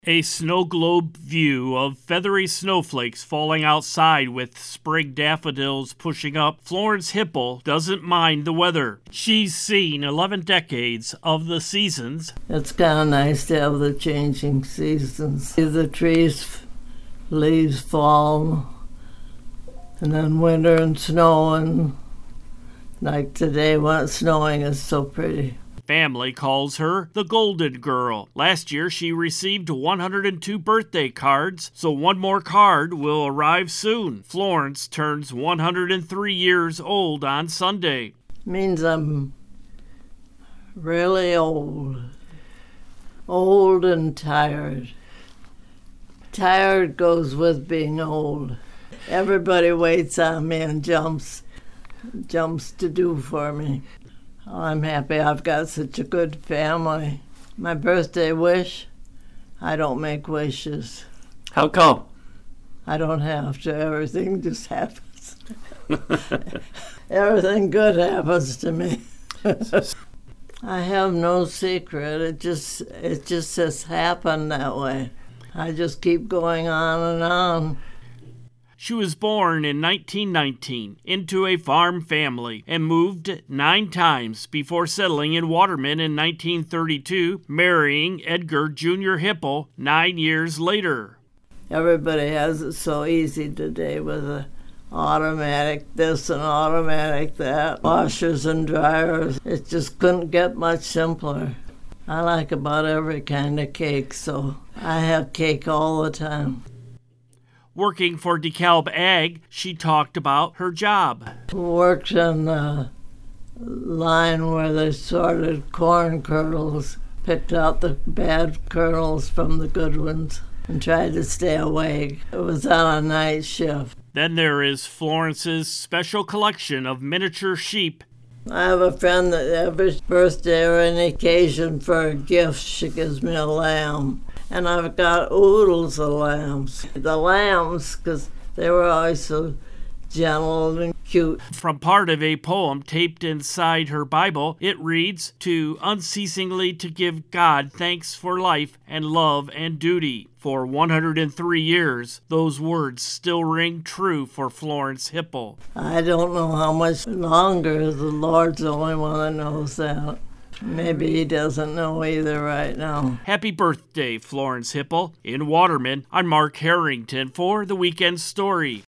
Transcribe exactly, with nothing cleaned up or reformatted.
A snow globe view of feathery snowflakes falling outside with spring daffodils pushing up. Florence Hipple doesn't mind the weather. She's seen eleven decades of the seasons. It's kind of nice to have the changing seasons. See the trees, leaves fall, and then winter and snow, and like today when it's snowing, it's so pretty. Family calls her the Golden Girl. Last year, she received one hundred two birthday cards, so one more card will arrive soon. Florence turns one hundred three years old on Sunday. Means I'm really old. Old and tired. Tired goes with being old. Everybody waits on me and jumps, jumps to do for me. I'm happy I've got such a good family. My birthday wish, I don't make wishes. How come? I don't have to. Everything just happens. Everything good happens to me. I have no secret. It just it just has happened that way. I just keep going on and on. She was born in nineteen nineteen into a farm family and moved nine times before settling in Waterman in nineteen thirty-two, marrying Edgar Junior Hipple nine years later. Everybody has it so easy today with a automatic this and automatic that, washers and dryers. It just couldn't get much simpler. I like about every kind of cake, so I have cake all the time. Working for DeKalb Ag, she talked about her job. Worked in the line where they sorted corn kernels, picked out the bad kernels from the good ones, and tried to stay awake. It was on a night shift. Then there is Florence's special collection of miniature sheep. I have a friend that every birthday or any occasion for a gift, she gives me a lamb. And I've got oodles of lambs. The lambs, because they were always so gentle and cute. From part of a poem taped inside her Bible, it reads, "To unceasingly to give God thanks for life and love and duty." For one hundred three years, those words still ring true for Florence Hipple. I don't know how much longer. The Lord's the only one that knows that. Maybe he doesn't know either right now. Happy birthday, Florence Hipple. In Waterman, I'm Mark Harrington for The Weekend Story.